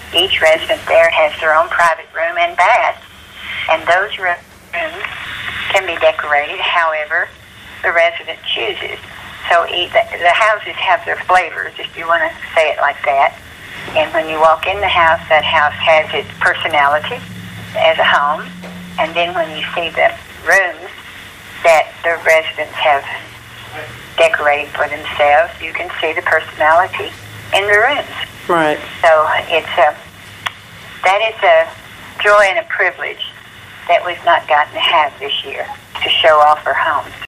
Each resident there has their own private room and bath, and those rooms can be decorated however the resident chooses. So the houses have their flavors, if you want to say it like that. And when you walk in the house, that house has its personality as a home. And then when you see the rooms that the residents have decorated for themselves, you can see the personality in the rooms. Right. So that is a joy and a privilege that we've not gotten to have this year, to show off our homes.